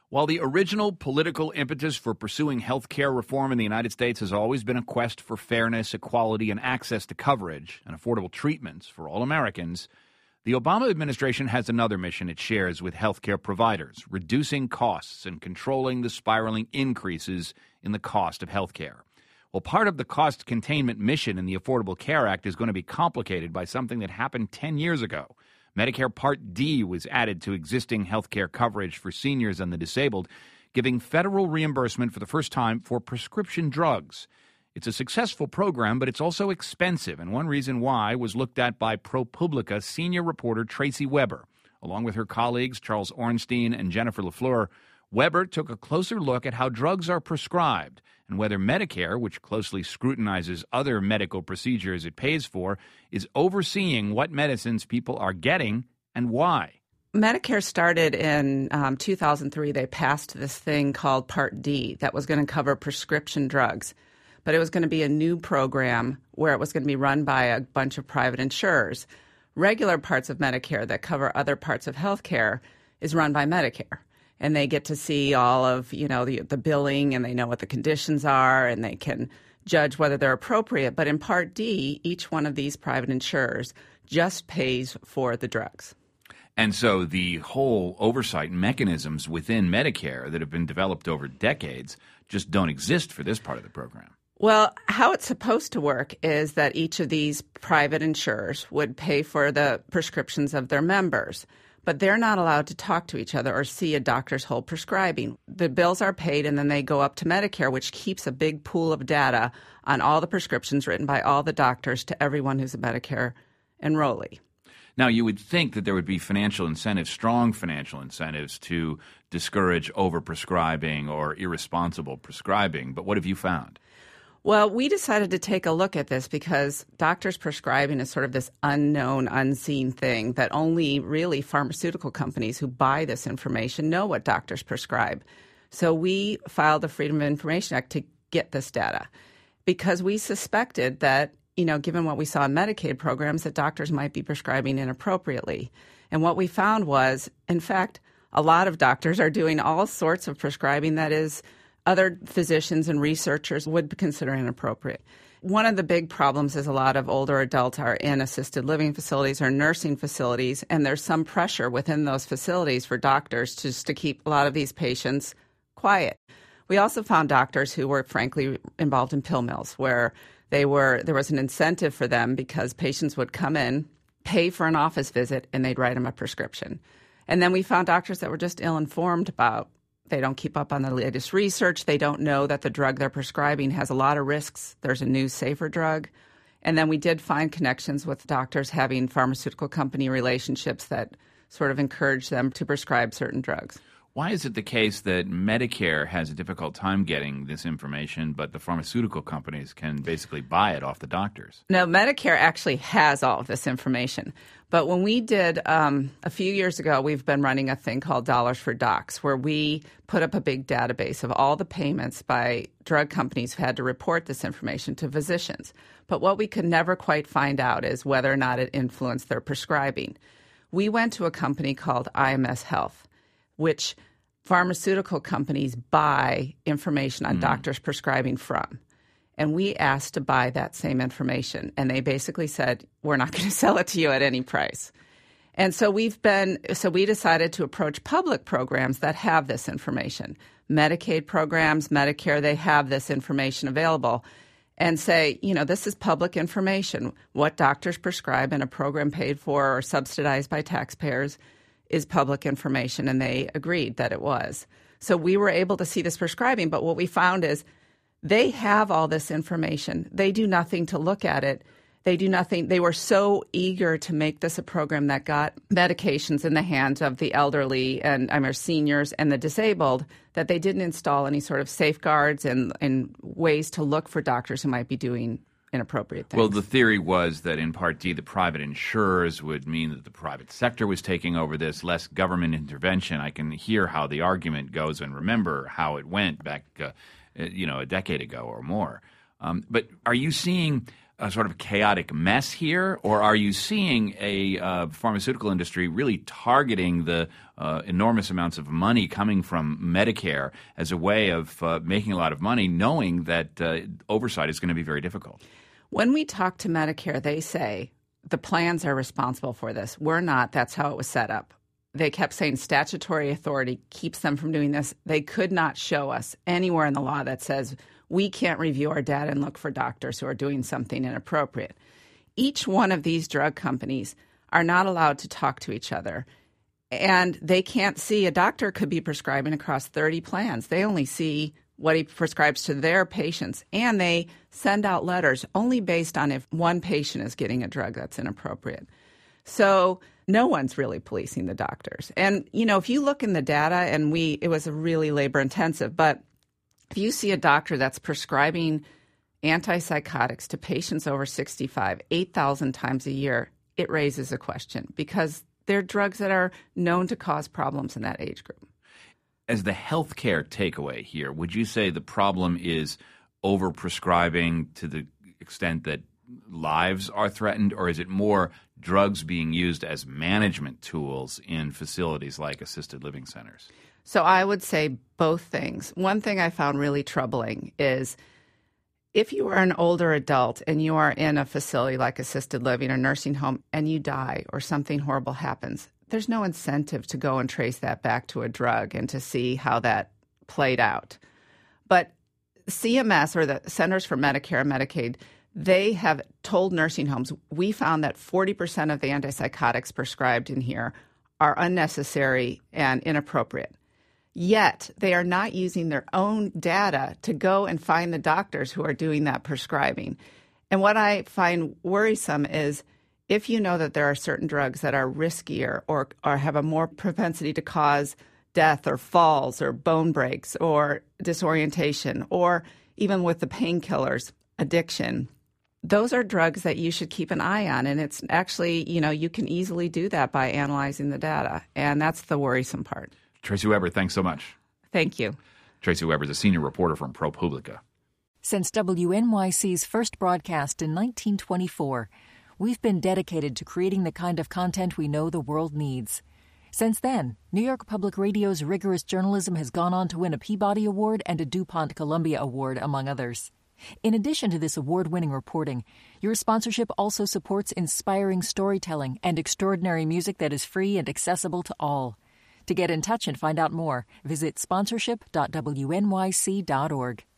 While the original political impetus for pursuing health care reform in the United States has always been a quest for fairness, equality, and access to coverage and affordable treatments for all Americans, the Obama administration has another mission it shares with health care providers, reducing costs and controlling the spiraling increases in the cost of health care. Well, part of the cost containment mission in the Affordable Care Act is going to be complicated by something that happened 10 years ago. Medicare Part D was added to existing health care coverage for seniors and the disabled, giving federal reimbursement for the first time for prescription drugs. It's a successful program, but it's also expensive, and one reason why was looked at by ProPublica senior reporter Tracy Weber. Along with her colleagues Charles Ornstein and Jennifer LaFleur, Weber took a closer look at how drugs are prescribed and whether Medicare, which closely scrutinizes other medical procedures it pays for, is overseeing what medicines people are getting and why. Medicare started in 2003. They passed this thing called Part D that was going to cover prescription drugs. But it was going to be a new program where it was going to be run by a bunch of private insurers. Regular parts of Medicare that cover other parts of health care is run by Medicare. And they get to see all of, the billing, and they know what the conditions are, and they can judge whether they're appropriate. But in Part D, each one of these private insurers just pays for the drugs. And so the whole oversight mechanisms within Medicare that have been developed over decades just don't exist for this part of the program. Well, how it's supposed to work is that each of these private insurers would pay for the prescriptions of their members. But they're not allowed to talk to each other or see a doctor's whole prescribing. The bills are paid, and then they go up to Medicare, which keeps a big pool of data on all the prescriptions written by all the doctors to everyone who's a Medicare enrollee. Now, you would think that there would be financial incentives, strong financial incentives, to discourage overprescribing or irresponsible prescribing. But what have you found? Well, we decided to take a look at this because doctors prescribing is sort of this unknown, unseen thing that only really pharmaceutical companies who buy this information know what doctors prescribe. So we filed the Freedom of Information Act to get this data because we suspected that, given what we saw in Medicaid programs, that doctors might be prescribing inappropriately. And what we found was, in fact, a lot of doctors are doing all sorts of prescribing that is other physicians and researchers would consider inappropriate. One of the big problems is a lot of older adults are in assisted living facilities or nursing facilities, and there's some pressure within those facilities for doctors to keep a lot of these patients quiet. We also found doctors who were, frankly, involved in pill mills, where there was an incentive for them because patients would come in, pay for an office visit, and they'd write them a prescription. And then we found doctors that were just ill-informed about. They don't keep up on the latest research. They don't know that the drug they're prescribing has a lot of risks. There's a new, safer drug. And then we did find connections with doctors having pharmaceutical company relationships that sort of encourage them to prescribe certain drugs. Why is it the case that Medicare has a difficult time getting this information, but the pharmaceutical companies can basically buy it off the doctors? No, Medicare actually has all of this information. But when we did, a few years ago, we've been running a thing called Dollars for Docs, where we put up a big database of all the payments by drug companies who had to report this information to physicians. But what we could never quite find out is whether or not it influenced their prescribing. We went to a company called IMS Health, which pharmaceutical companies buy information on doctors prescribing from. And we asked to buy that same information. And they basically said, we're not going to sell it to you at any price. And so we decided to approach public programs that have this information. Medicaid programs, Medicare, they have this information available. And say, this is public information. What doctors prescribe in a program paid for or subsidized by taxpayers is public information, and they agreed that it was. So we were able to see this prescribing, but what we found is they have all this information. They do nothing to look at it. They do nothing. They were so eager to make this a program that got medications in the hands of the elderly and seniors and the disabled that they didn't install any sort of safeguards and ways to look for doctors who might be doing inappropriate things. Well, the theory was that in Part D, the private insurers would mean that the private sector was taking over this, less government intervention. I can hear how the argument goes and remember how it went back, a decade ago or more. But are you seeing a sort of chaotic mess here, or are you seeing a pharmaceutical industry really targeting the enormous amounts of money coming from Medicare as a way of making a lot of money, knowing that oversight is going to be very difficult? When we talk to Medicare, they say the plans are responsible for this. We're not. That's how it was set up. They kept saying statutory authority keeps them from doing this. They could not show us anywhere in the law that says we can't review our data and look for doctors who are doing something inappropriate. Each one of these drug companies are not allowed to talk to each other. And they can't see, a doctor could be prescribing across 30 plans. They only see what he prescribes to their patients. And they send out letters only based on if one patient is getting a drug that's inappropriate. So no one's really policing the doctors. And, you know, if you look in the data, and it was a really labor intensive, but if you see a doctor that's prescribing antipsychotics to patients over 65, 8,000 times a year, it raises a question because they're drugs that are known to cause problems in that age group. As the healthcare takeaway here, would you say the problem is overprescribing to the extent that lives are threatened, or is it more drugs being used as management tools in facilities like assisted living centers? So I would say both things. One thing I found really troubling is if you are an older adult and you are in a facility like assisted living or nursing home and you die or something horrible happens, there's no incentive to go and trace that back to a drug and to see how that played out. But CMS, or the Centers for Medicare and Medicaid, they have told nursing homes, we found that 40% of the antipsychotics prescribed in here are unnecessary and inappropriate. Yet they are not using their own data to go and find the doctors who are doing that prescribing. And what I find worrisome is if you know that there are certain drugs that are riskier or have a more propensity to cause death or falls or bone breaks or disorientation, or even with the painkillers, addiction, those are drugs that you should keep an eye on. And it's actually, you know, you can easily do that by analyzing the data. And that's the worrisome part. Tracy Weber, thanks so much. Thank you. Tracy Weber is a senior reporter from ProPublica. Since WNYC's first broadcast in 1924, we've been dedicated to creating the kind of content we know the world needs. Since then, New York Public Radio's rigorous journalism has gone on to win a Peabody Award and a DuPont Columbia Award, among others. In addition to this award-winning reporting, your sponsorship also supports inspiring storytelling and extraordinary music that is free and accessible to all. To get in touch and find out more, visit sponsorship.wnyc.org.